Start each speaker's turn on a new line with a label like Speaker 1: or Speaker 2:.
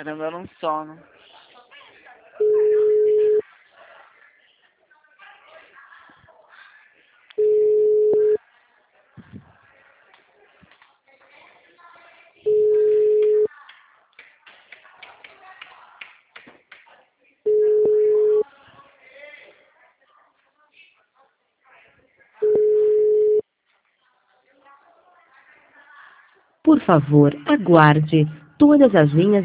Speaker 1: Tá dando um sono.
Speaker 2: Por favor, aguarde. Todas as linhas